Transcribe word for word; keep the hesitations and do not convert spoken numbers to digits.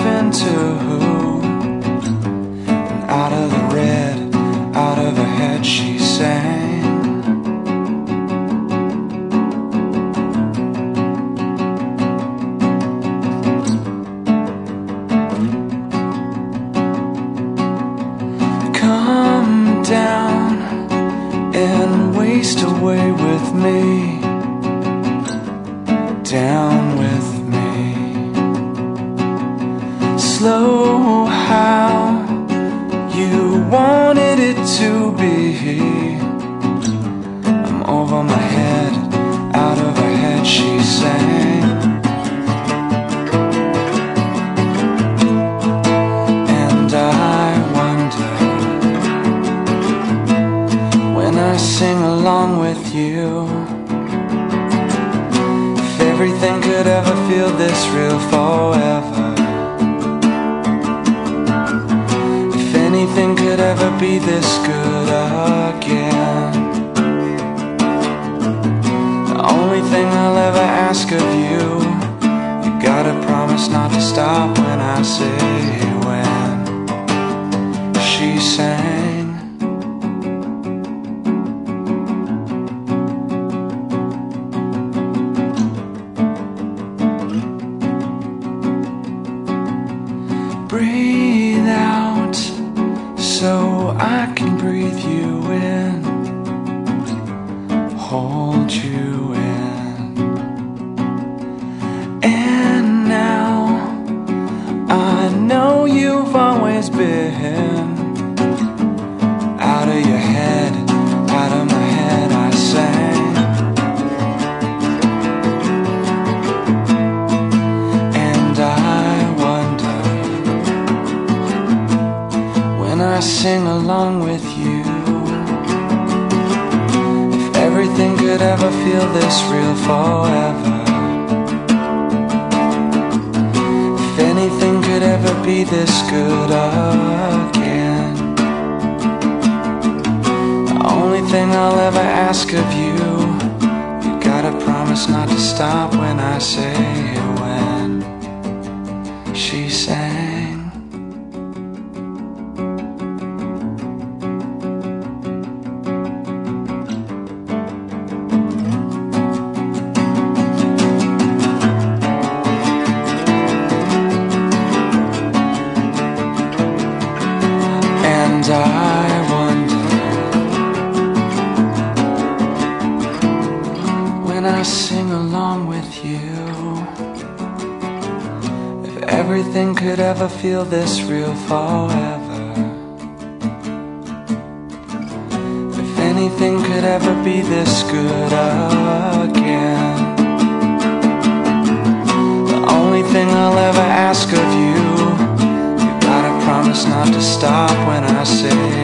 into who? And out of the red, out of her head she sang. Come down and waste away with me, down with me. Slow how you wanted it to be. I'm over my head, out of her head she sang. And I wonder, when I sing along with you, if everything could ever feel this real forever, if anything could ever be this good again. The only thing I'll ever ask of you, you gotta promise not to stop when I say when. She sang. Breathe out so I can breathe you in, hold you in. And now I know you've always been out of your head, out of my head I sang. And I wonder, when I sing along with you, if everything could ever feel this real forever, if anything could ever be this good again. The only thing I'll ever ask of you, you gotta promise not to stop when I say when. She sang. And I wonder, when I sing along with you, if everything could ever feel this real forever, if anything could ever be this good again. The only thing I'll ever ask of you, promise not to stop when I say